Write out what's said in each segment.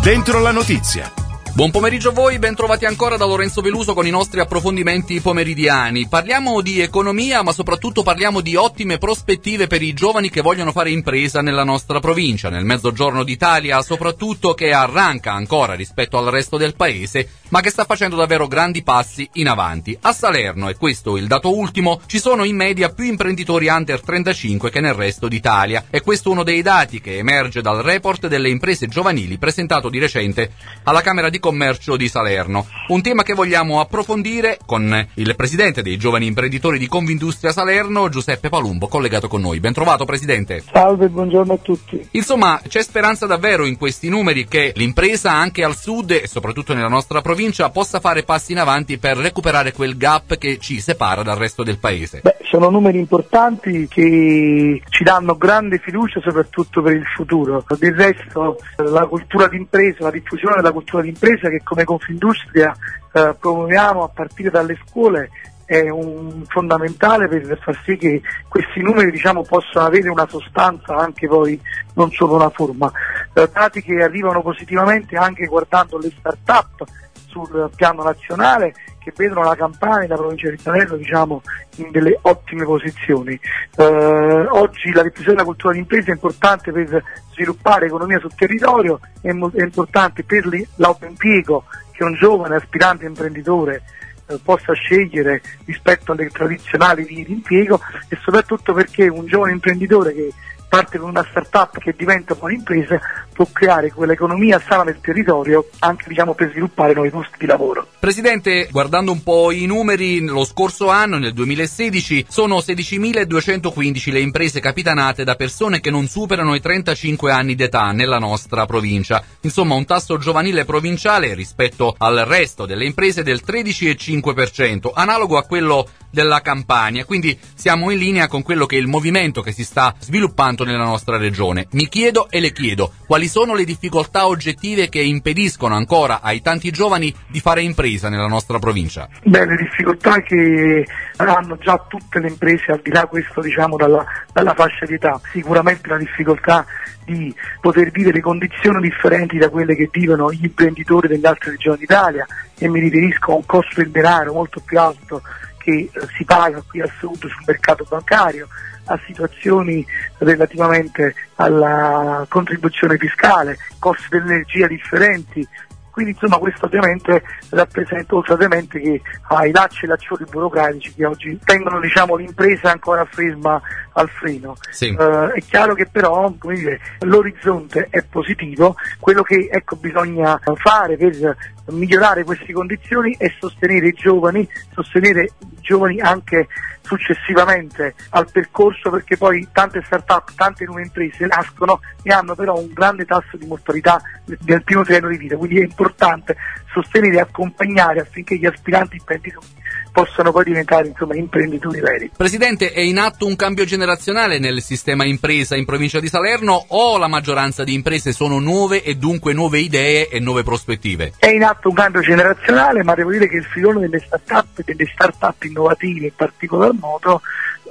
Dentro la notizia. Buon pomeriggio a voi, ben trovati ancora da Lorenzo Veluso con i nostri approfondimenti pomeridiani. Parliamo di economia, ma soprattutto parliamo di ottime prospettive per i giovani che vogliono fare impresa nella nostra provincia, nel Mezzogiorno d'Italia, soprattutto che arranca ancora rispetto al resto del paese, ma che sta facendo davvero grandi passi in avanti. A Salerno, e questo il dato ultimo, ci sono in media più imprenditori under 35 che nel resto d'Italia. E questo è uno dei dati che emerge dal report delle imprese giovanili presentato di recente alla Camera di Commercio di Salerno. Un tema che vogliamo approfondire con il presidente dei giovani imprenditori di Confindustria Salerno, Giuseppe Palumbo, collegato con noi. Ben trovato, presidente. Salve, buongiorno a tutti. Insomma, c'è speranza davvero in questi numeri che l'impresa anche al sud e soprattutto nella nostra provincia possa fare passi in avanti per recuperare quel gap che ci separa dal resto del paese? Sono numeri importanti che ci danno grande fiducia soprattutto per il futuro. Del resto la cultura d'impresa, la diffusione della cultura d'impresa che come Confindustria promuoviamo a partire dalle scuole è un fondamentale per far sì che questi numeri possano avere una sostanza anche poi, non solo una forma. Dati che arrivano positivamente anche guardando le start-up sul piano nazionale, che vedono la Campania e la provincia di Salerno in delle ottime posizioni. Oggi la diffusione della cultura d'impresa è importante per sviluppare economia sul territorio, è importante per l'autoimpiego che un giovane aspirante imprenditore possa scegliere rispetto alle tradizionali vie di impiego, e soprattutto perché un giovane imprenditore che parte con una start-up che diventa un'impresa può creare quell'economia sana del territorio anche per sviluppare nuovi posti di lavoro. Presidente, guardando un po' i numeri, lo scorso anno, nel 2016, sono 16.215 le imprese capitanate da persone che non superano i 35 anni d'età nella nostra provincia. Insomma, un tasso giovanile provinciale rispetto al resto delle imprese del 13,5%, analogo a quello della Campania, quindi siamo in linea con quello che è il movimento che si sta sviluppando nella nostra regione. Mi chiedo e le chiedo, quali sono le difficoltà oggettive che impediscono ancora ai tanti giovani di fare impresa nella nostra provincia? Le difficoltà che hanno già tutte le imprese, al di là questo dalla fascia di età, sicuramente la difficoltà di poter vivere condizioni differenti da quelle che vivono gli imprenditori delle altre regioni d'Italia, e mi riferisco a un costo del denaro molto più alto che si paga qui al sud sul mercato bancario, a situazioni relativamente alla contribuzione fiscale, costi dell'energia differenti. Quindi questo ovviamente rappresenta, oltre ovviamente che ai lacci e laccioli burocratici che oggi tengono l'impresa ancora ferma al freno. Sì. È chiaro che però l'orizzonte è positivo. Quello che bisogna fare per migliorare queste condizioni è sostenere i giovani anche successivamente al percorso, perché poi tante start-up, tante nuove imprese nascono e hanno però un grande tasso di mortalità nel primo triennio di vita, quindi è importante sostenere e accompagnare affinché gli aspiranti imprenditori possano poi diventare imprenditori veri. Presidente, è in atto un cambio generazionale nel sistema impresa in provincia di Salerno, o la maggioranza di imprese sono nuove e dunque nuove idee e nuove prospettive? È in atto un cambio generazionale, ma devo dire che il filone delle start-up innovative in particolar modo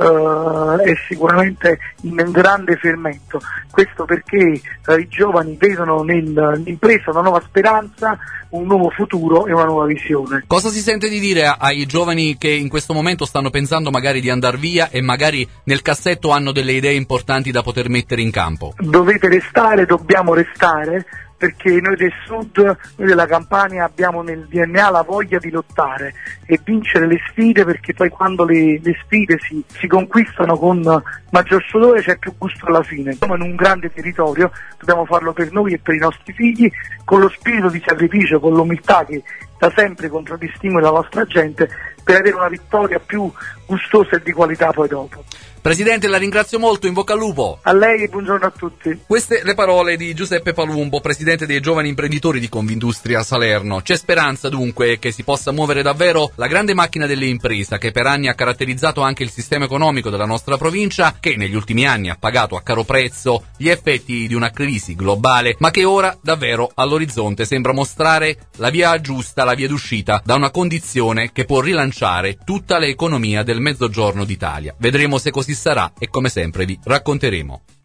è sicuramente in grande fermento. Questo perché i giovani vedono nell'impresa una nuova speranza, un nuovo futuro e una nuova visione. Cosa si sente di dire ai giovani che in questo momento stanno pensando magari di andare via e magari nel cassetto hanno delle idee importanti da poter mettere in campo? Dovete restare, dobbiamo restare, perché noi del sud, noi della Campania abbiamo nel DNA la voglia di lottare e vincere le sfide, perché poi quando le sfide si conquistano con maggior sudore c'è più gusto alla fine. Siamo in un grande territorio, dobbiamo farlo per noi e per i nostri figli, con lo spirito di sacrificio, con l'umiltà che da sempre contraddistingue la nostra gente, per avere una vittoria più gustosa e di qualità poi dopo. Presidente, la ringrazio molto, in bocca al lupo. A lei e buongiorno a tutti. Queste le parole di Giuseppe Palumbo, presidente dei giovani imprenditori di Confindustria Salerno. C'è speranza dunque che si possa muovere davvero la grande macchina dell'impresa che per anni ha caratterizzato anche il sistema economico della nostra provincia, che negli ultimi anni ha pagato a caro prezzo gli effetti di una crisi globale, ma che ora davvero all'orizzonte sembra mostrare la via giusta, la via d'uscita da una condizione che può rilanciare tutta l'economia del Mezzogiorno d'Italia. Vedremo se così sarà e come sempre vi racconteremo.